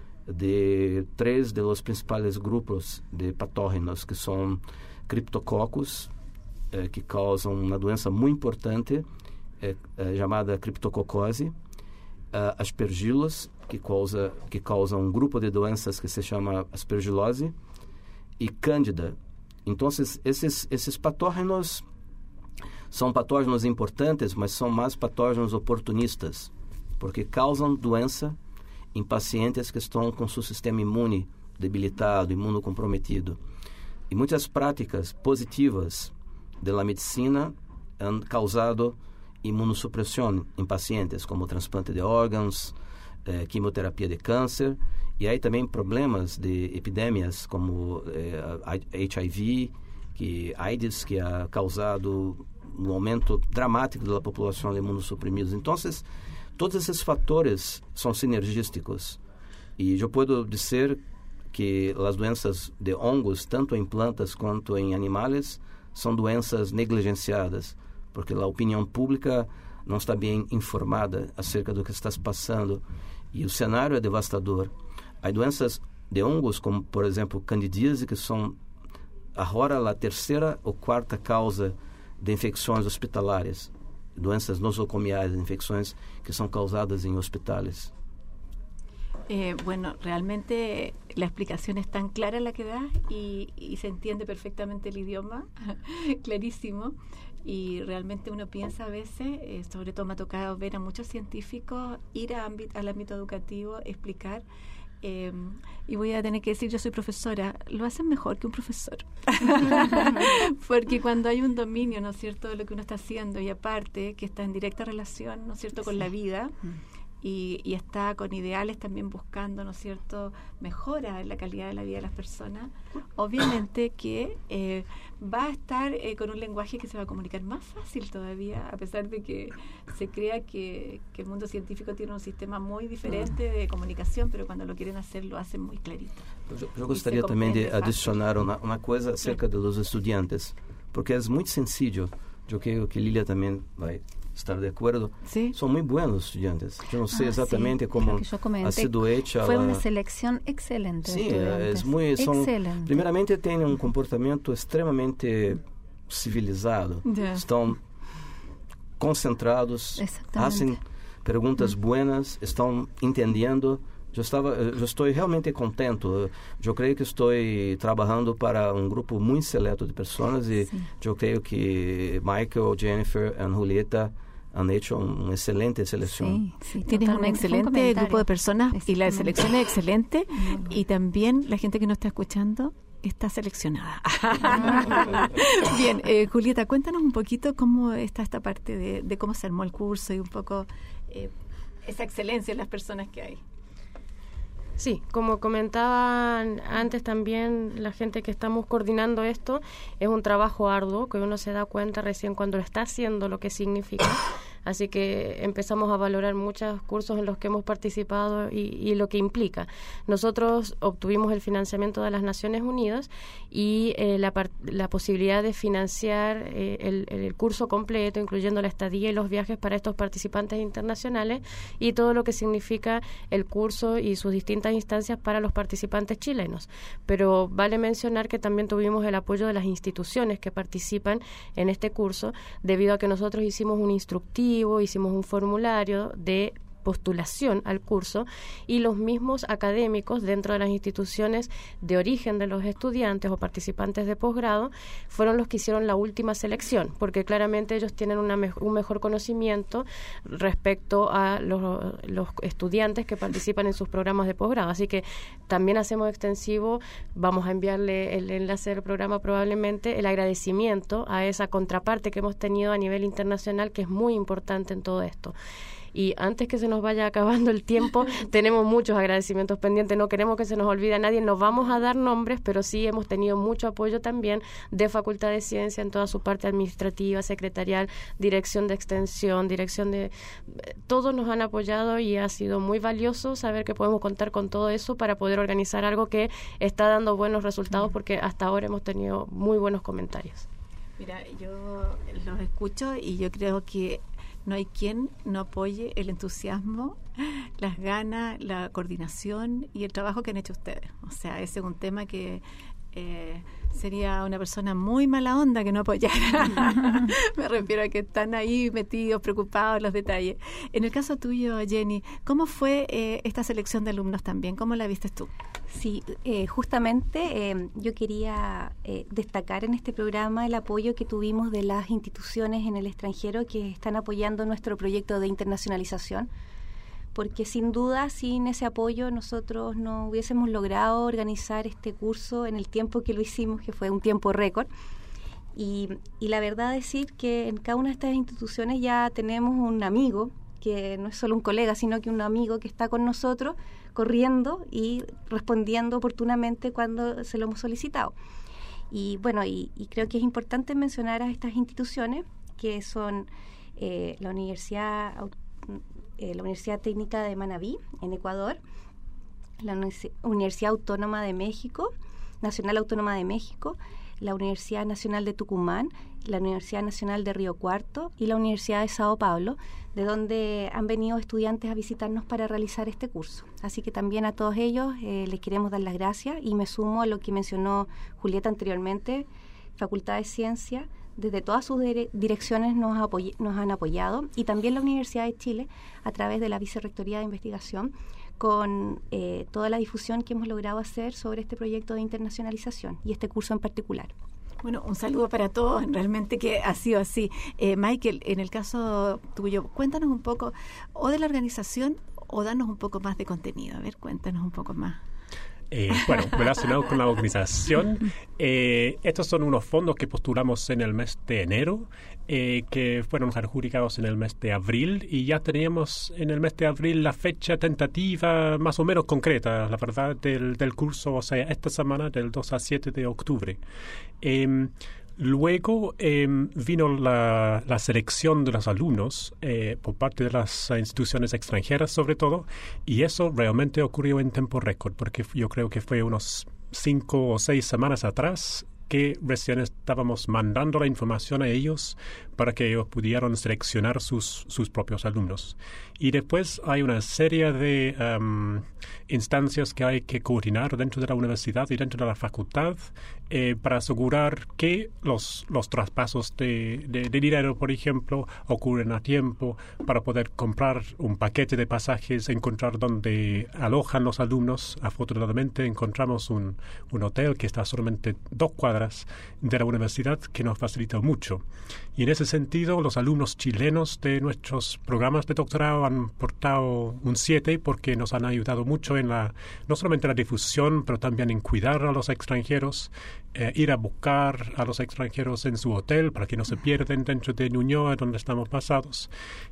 de 3 dos principais grupos de patógenos, que são criptococos, que causam uma doença muito importante, chamada criptococose, aspergilos, que causa um grupo de doenças que se chama aspergilose, e cândida. Então, esses patógenos são patógenos importantes, mas são mais patógenos oportunistas, porque causam doença em pacientes que estão com seu sistema imune debilitado, imunocomprometido. E muitas práticas positivas da medicina han causado imunossupressão em pacientes, como transplante de órgãos, quimioterapia de câncer, e aí também problemas de epidemias como HIV, AIDS, que ha causado um aumento dramático da população de imunossuprimidos. Então, todos esses fatores são sinergísticos. E eu posso dizer que as doenças de hongos, tanto em plantas quanto em animais, são doenças negligenciadas, porque a opinião pública não está bem informada acerca do que está se passando. E o cenário é devastador. Há doenças de hongos, como, por exemplo, candidíase, que são agora a terceira ou quarta causa de infecções hospitalares, doenças nosocomiais, infecções que são causadas em hospitales. Bueno, realmente la explicación es tan clara la que das y se entiende perfectamente el idioma, clarísimo, y realmente uno piensa a veces, sobre todo me ha tocado ver a muchos científicos ir al ámbito educativo, explicar, y voy a tener que decir, yo soy profesora, lo hacen mejor que un profesor. Porque cuando hay un dominio, ¿no es cierto?, de lo que uno está haciendo, y aparte que está en directa relación, ¿no es cierto?, con la vida, y está con ideales también buscando, ¿no es cierto?, mejora en la calidad de la vida de las personas, obviamente que va a estar con un lenguaje que se va a comunicar más fácil todavía, a pesar de que se crea que el mundo científico tiene un sistema muy diferente de comunicación, pero cuando lo quieren hacer, lo hacen muy clarito. Eu gostaria também de adicionar uma coisa acerca dos estudiantes, porque é muito sencillo. Eu creio que Lilia também vai estar de acuerdo. Sí. Son muy buenos estudiantes. Yo no sé exactamente cómo ha sido hecha. Fue una selección excelente. Sí, es muy excelente. Primeramente tienen un comportamiento extremadamente civilizado. Están concentrados, hacen preguntas buenas, están entendiendo. Eu estou realmente contento. Eu creio que estou trabalhando para um grupo muito seleto de pessoas e eu creio que Michael, Jennifer e Julieta han hecho una excelente selección. Sí, tienes un excelente grupo de personas y la selección es excelente y también la gente que nos está escuchando está seleccionada. Bien, Julieta, cuéntanos un poquito cómo está esta parte de cómo se armó el curso y un poco esa excelencia en las personas que hay. Sí, como comentaban antes también la gente que estamos coordinando esto, es un trabajo arduo que uno se da cuenta recién cuando lo está haciendo lo que significa. Así que empezamos a valorar muchos cursos en los que hemos participado y lo que implica. Nosotros obtuvimos el financiamiento de las Naciones Unidas y la posibilidad de financiar el curso completo, incluyendo la estadía y los viajes para estos participantes internacionales y todo lo que significa el curso y sus distintas instancias para los participantes chilenos. Pero vale mencionar que también tuvimos el apoyo de las instituciones que participan en este curso, debido a que nosotros hicimos un instructivo, hicimos un formulario de postulación al curso y los mismos académicos dentro de las instituciones de origen de los estudiantes o participantes de posgrado fueron los que hicieron la última selección, porque claramente ellos tienen un mejor conocimiento respecto a los estudiantes que participan en sus programas de posgrado. Así que también hacemos extensivo, vamos a enviarle el enlace del programa probablemente, el agradecimiento a esa contraparte que hemos tenido a nivel internacional, que es muy importante en todo esto. Y antes que se nos vaya acabando el tiempo, tenemos muchos agradecimientos pendientes, no queremos que se nos olvide a nadie, no vamos a dar nombres, pero sí hemos tenido mucho apoyo también de Facultad de Ciencia en toda su parte administrativa, secretarial, dirección de extensión, todos nos han apoyado y ha sido muy valioso saber que podemos contar con todo eso para poder organizar algo que está dando buenos resultados, porque hasta ahora hemos tenido muy buenos comentarios. Mira, yo los escucho y yo creo que no hay quien no apoye el entusiasmo, las ganas, la coordinación y el trabajo que han hecho ustedes. O sea, ese es un tema que sería una persona muy mala onda que no apoyara. Me refiero a que están ahí metidos, preocupados en los detalles. En el caso tuyo, Jenny, ¿cómo fue esta selección de alumnos también? ¿Cómo la viste tú? Sí, justamente yo quería destacar en este programa el apoyo que tuvimos de las instituciones en el extranjero que están apoyando nuestro proyecto de internacionalización, porque sin duda sin ese apoyo nosotros no hubiésemos logrado organizar este curso en el tiempo que lo hicimos, que fue un tiempo récord. Y la verdad decir que en cada una de estas instituciones ya tenemos un amigo, que no es solo un colega, sino que un amigo que está con nosotros corriendo y respondiendo oportunamente cuando se lo hemos solicitado. Y bueno, y creo que es importante mencionar a estas instituciones, que son la Universidad Técnica de Manabí, en Ecuador, la Universidad Autónoma de México, Nacional Autónoma de México, la Universidad Nacional de Tucumán, la Universidad Nacional de Río Cuarto y la Universidad de Sao Paulo, de donde han venido estudiantes a visitarnos para realizar este curso. Así que también a todos ellos les queremos dar las gracias, y me sumo a lo que mencionó Julieta anteriormente. Facultad de Ciencia, desde todas sus direcciones nos han apoyado, y también la Universidad de Chile a través de la Vicerrectoría de Investigación, con toda la difusión que hemos logrado hacer sobre este proyecto de internacionalización y este curso en particular. Bueno, un saludo para todos, realmente que ha sido así. Michael, en el caso tuyo, cuéntanos un poco o de la organización o danos un poco más de contenido. A ver, cuéntanos un poco más. Bueno, relacionado con la organización, estos son unos fondos que postulamos en el mes de enero, que fueron adjudicados en el mes de abril, y ya teníamos en el mes de abril la fecha tentativa más o menos concreta, la verdad, del curso, o sea, esta semana del 2 al 7 de octubre. Luego vino la selección de los alumnos por parte de las instituciones extranjeras, sobre todo, y eso realmente ocurrió en tiempo récord, porque yo creo que fue unos 5 o 6 semanas atrás que recién estábamos mandando la información a ellos para que ellos pudieran seleccionar sus propios alumnos. Y después hay una serie de instancias que hay que coordinar dentro de la universidad y dentro de la facultad para asegurar que los traspasos de dinero, por ejemplo, ocurren a tiempo, para poder comprar un paquete de pasajes, encontrar dónde alojan los alumnos. Afortunadamente encontramos un hotel que está solamente 2 cuadras de la universidad, que nos facilita mucho. Y en ese sentido, los alumnos chilenos de nuestros programas de doctorado han portado un 7, porque nos han ayudado mucho en no solamente la difusión, pero también en cuidar a los extranjeros, ir a buscar a los extranjeros en su hotel para que no se pierden dentro de Ñuñoa, donde estamos basados.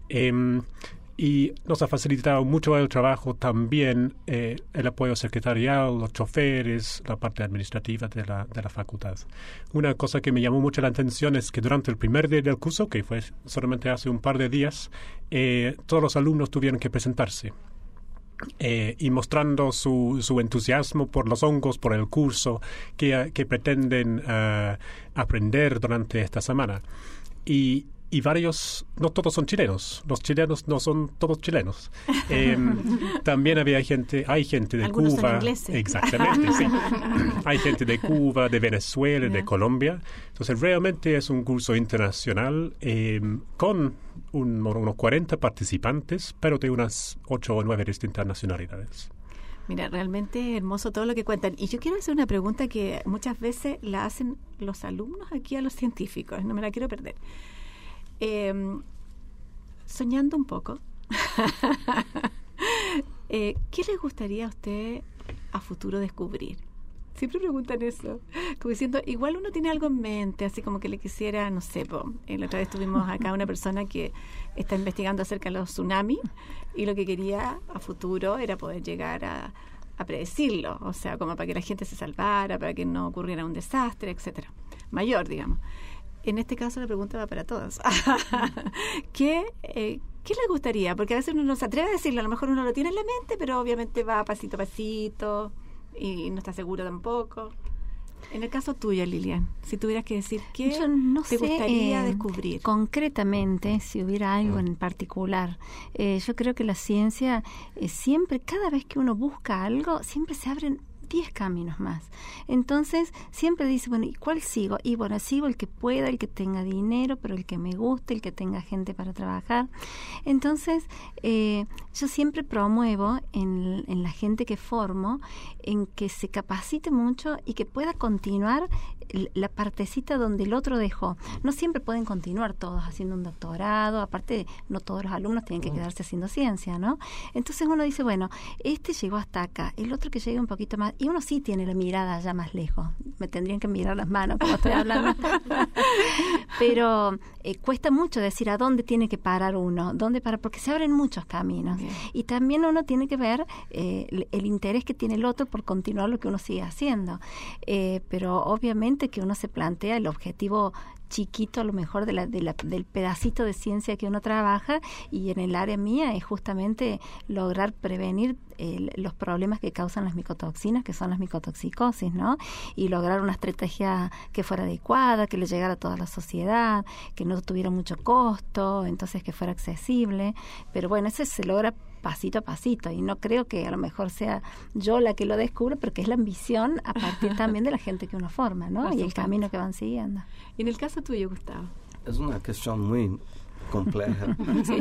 Y nos ha facilitado mucho el trabajo también, el apoyo secretarial, los choferes, la parte administrativa de la facultad. Una cosa que me llamó mucho la atención es que durante el primer día del curso, que fue solamente hace un par de días, todos los alumnos tuvieron que presentarse. Y mostrando su entusiasmo por los hongos, por el curso que pretenden aprender durante esta semana. Y varios, no todos son chilenos, los chilenos no son todos chilenos. También hay gente de algunos Cuba. Son ingleses. Exactamente, sí. Hay gente de Cuba, de Venezuela, de Colombia. Entonces realmente es un curso internacional con unos 40 participantes, pero de unas 8 o 9 distintas nacionalidades. Mira, realmente hermoso todo lo que cuentan. Y yo quiero hacer una pregunta que muchas veces la hacen los alumnos aquí a los científicos, no me la quiero perder. Soñando un poco, ¿qué les gustaría a usted a futuro descubrir? Siempre preguntan eso, como diciendo, igual uno tiene algo en mente, así como que le quisiera, no sé, la otra vez tuvimos acá una persona que está investigando acerca de los tsunamis, y lo que quería a futuro era poder llegar a predecirlo, o sea, como para que la gente se salvara, para que no ocurriera un desastre, etcétera, mayor, digamos. En este caso la pregunta va para todos. ¿Qué les gustaría? Porque a veces uno no se atreve a decirlo, a lo mejor uno lo tiene en la mente, pero obviamente va pasito a pasito y no está seguro tampoco. En el caso tuyo, Lilian, si tuvieras que decir qué te gustaría descubrir. Concretamente, si hubiera algo en particular, yo creo que la ciencia siempre, cada vez que uno busca algo, siempre se abren 10 caminos más. Entonces, siempre dice, bueno, ¿y cuál sigo? Y bueno, sigo el que pueda, el que tenga dinero, pero el que me guste, el que tenga gente para trabajar. Entonces, yo siempre promuevo en la gente que formo, en que se capacite mucho y que pueda continuar la partecita donde el otro dejó. No siempre pueden continuar todos haciendo un doctorado, aparte no todos los alumnos tienen que quedarse haciendo ciencia, ¿no? Entonces uno dice, bueno, este llegó hasta acá, el otro que llegue un poquito más, y uno sí tiene la mirada ya más lejos. Me tendrían que mirar las manos como estoy hablando. Pero cuesta mucho decir a dónde tiene que parar uno, dónde parar, porque se abren muchos caminos. Bien. Y también uno tiene que ver el interés que tiene el otro por continuar lo que uno sigue haciendo. Pero obviamente que uno se plantea el objetivo chiquito a lo mejor del pedacito de ciencia que uno trabaja, y en el área mía es justamente lograr prevenir los problemas que causan las micotoxinas, que son las micotoxicosis, ¿no? Y lograr una estrategia que fuera adecuada, que le llegara a toda la sociedad, que no tuviera mucho costo, entonces que fuera accesible. Pero bueno, eso se logra pasito a pasito, y no creo que a lo mejor sea yo la que lo descubra, porque es la ambición a partir también de la gente que uno forma, ¿no? Y el camino que van siguiendo. Y en el caso tuyo, Gustavo. Es una cuestión muy compleja.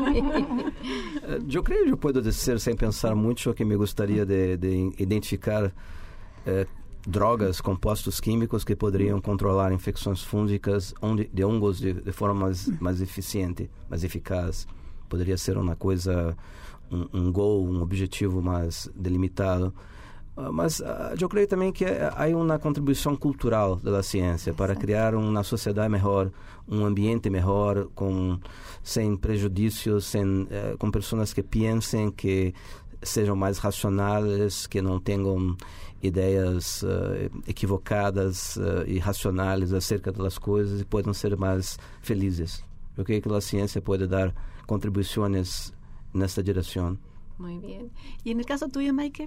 Yo creo que yo puedo decir sin pensar mucho que me gustaría de identificar drogas, compostos químicos que poderiam controlar infecções fúngicas de hongos de forma mais eficiente, mais eficaz. Poderia ser uma coisa, um goal, um objetivo mais delimitado. Mas eu creio também que há uma contribuição cultural da ciência para criar uma sociedade melhor, um ambiente melhor, sem prejudícios, com pessoas que pensem, que sejam mais racionais, que não tenham ideias equivocadas e irracionais acerca das coisas e possam ser mais felizes. Eu creio que a ciência pode dar contribuições nesta direção. Muy bien. ¿Y en el caso tuyo, Michael?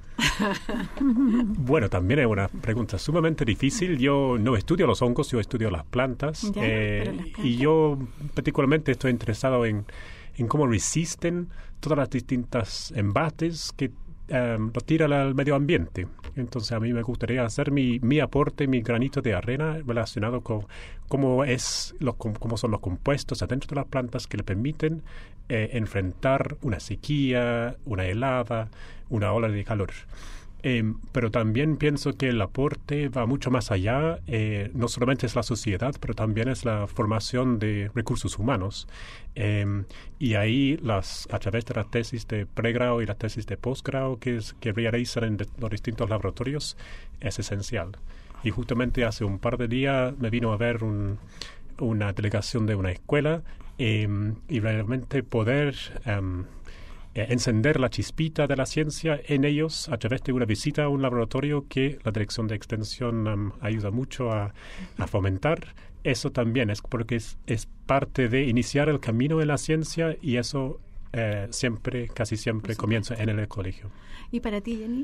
Bueno, también es una pregunta sumamente difícil. Yo no estudio los hongos, yo estudio las plantas. Ya, pero las plantas. Y yo particularmente estoy interesado en cómo resisten todas las distintas embates que lo tiran al medio ambiente. Entonces a mí me gustaría hacer mi aporte, mi granito de arena relacionado con cómo son los compuestos adentro de las plantas que le permiten enfrentar una sequía, una helada, una ola de calor. Pero también pienso que el aporte va mucho más allá, no solamente es la sociedad, pero también es la formación de recursos humanos. Y ahí, a través de la tesis de pregrado y la tesis de posgrado que realizan en los distintos laboratorios, es esencial. Y justamente hace un par de días me vino a ver una delegación de una escuela y realmente poder encender la chispita de la ciencia en ellos a través de una visita a un laboratorio que la Dirección de Extensión ayuda mucho a fomentar. Eso también es porque es parte de iniciar el camino en la ciencia, y eso casi siempre comienza en el colegio. ¿Y para ti, Jenny?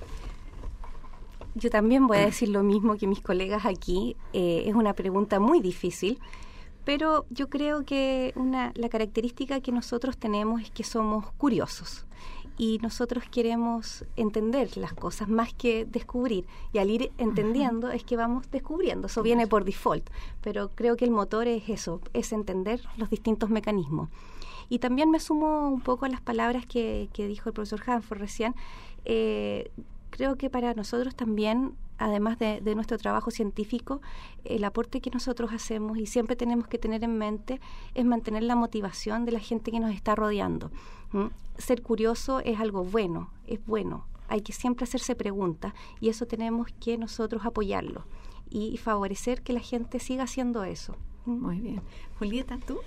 Yo también voy a decir lo mismo que mis colegas aquí. Es una pregunta muy difícil, pero yo creo que la característica que nosotros tenemos es que somos curiosos y nosotros queremos entender las cosas más que descubrir, y al ir entendiendo es que vamos descubriendo. Eso viene por default, pero creo que el motor es eso, es entender los distintos mecanismos. Y también me sumo un poco a las palabras que dijo el profesor Hanford recién. Creo que para nosotros también, además de nuestro trabajo científico, el aporte que nosotros hacemos y siempre tenemos que tener en mente es mantener la motivación de la gente que nos está rodeando. Ser curioso es algo bueno, es bueno. Hay que siempre hacerse preguntas, y eso tenemos que nosotros apoyarlo y favorecer que la gente siga haciendo eso. Muy bien. Julieta, ¿tú?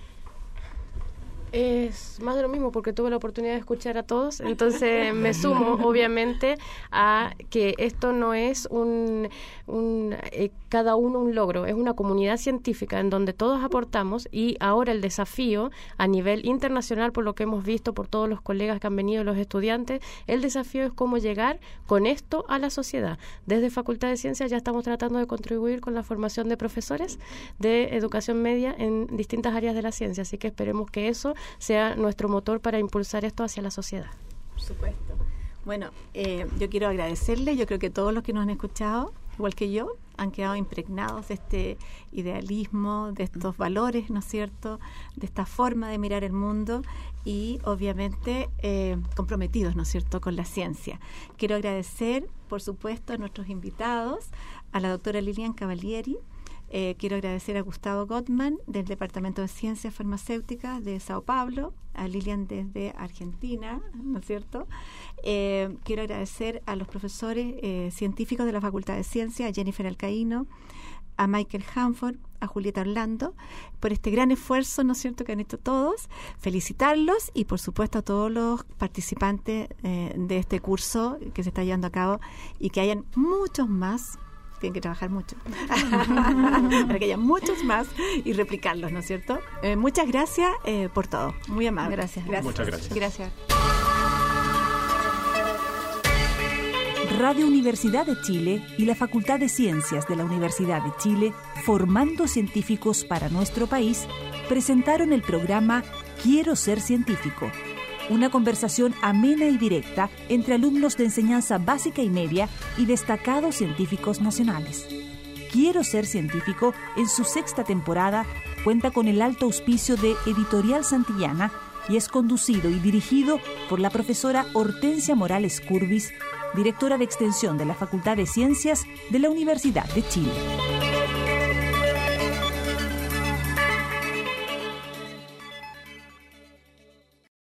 Es más de lo mismo, porque tuve la oportunidad de escuchar a todos, entonces me sumo obviamente a que esto no es cada uno un logro, es una comunidad científica en donde todos aportamos, y ahora el desafío a nivel internacional, por lo que hemos visto por todos los colegas que han venido, los estudiantes, el desafío es cómo llegar con esto a la sociedad. Desde Facultad de Ciencias ya estamos tratando de contribuir con la formación de profesores de educación media en distintas áreas de la ciencia, así que esperemos que eso sea nuestro motor para impulsar esto hacia la sociedad. Por supuesto. Bueno, yo quiero agradecerle, yo creo que todos los que nos han escuchado, igual que yo, han quedado impregnados de este idealismo, de estos valores, ¿no es cierto?, de esta forma de mirar el mundo y obviamente comprometidos, ¿no es cierto?, con la ciencia. Quiero agradecer, por supuesto, a nuestros invitados, a la doctora Lilian Cavalieri. Quiero agradecer a Gustavo Gottman del Departamento de Ciencias Farmacéuticas de Sao Paulo, a Lilian desde Argentina, ¿no es cierto? Quiero agradecer a los profesores científicos de la Facultad de Ciencias, a Jennifer Alcaíno, a Michael Hanford, a Julieta Orlando, por este gran esfuerzo, ¿no es cierto?, que han hecho todos. Felicitarlos y, por supuesto, a todos los participantes de este curso que se está llevando a cabo y que hayan muchos más. Tienen que trabajar mucho para que haya muchos más y replicarlos, ¿no es cierto? Muchas gracias por todo. Muy amable. Gracias. Muchas gracias. Gracias. Radio Universidad de Chile y la Facultad de Ciencias de la Universidad de Chile, formando científicos para nuestro país, presentaron el programa Quiero ser científico. Una conversación amena y directa entre alumnos de enseñanza básica y media y destacados científicos nacionales. Quiero ser científico, en su 6ª temporada, cuenta con el alto auspicio de Editorial Santillana y es conducido y dirigido por la profesora Hortensia Morales Curbis, directora de Extensión de la Facultad de Ciencias de la Universidad de Chile.